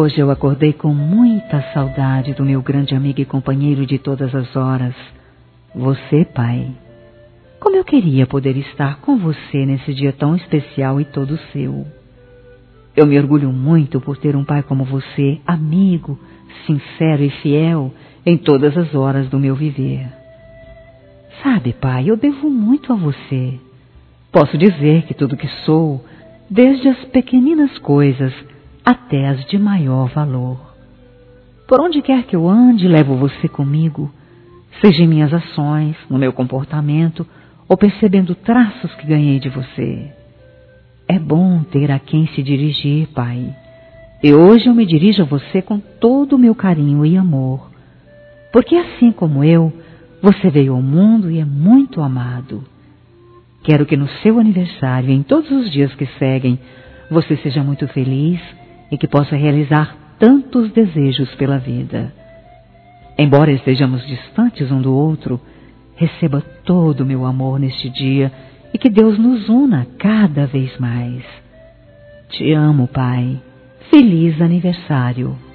Hoje eu acordei com muita saudade do meu grande amigo e companheiro de todas as horas, você, pai. Como eu queria poder estar com você nesse dia tão especial e todo seu. Eu me orgulho muito por ter um pai como você, amigo, sincero e fiel em todas as horas do meu viver. Sabe, pai, eu devo muito a você. Posso dizer que tudo que sou, desde as pequeninas coisas até as de maior valor. Por onde quer que eu ande, levo você comigo, seja em minhas ações, no meu comportamento, ou percebendo traços que ganhei de você. É bom ter a quem se dirigir, pai. E hoje eu me dirijo a você com todo o meu carinho e amor, porque assim como eu, você veio ao mundo e é muito amado. Quero que no seu aniversário e em todos os dias que seguem, você seja muito feliz e que possa realizar tantos desejos pela vida. Embora estejamos distantes um do outro, receba todo o meu amor neste dia e que Deus nos una cada vez mais. Te amo, pai. Feliz aniversário.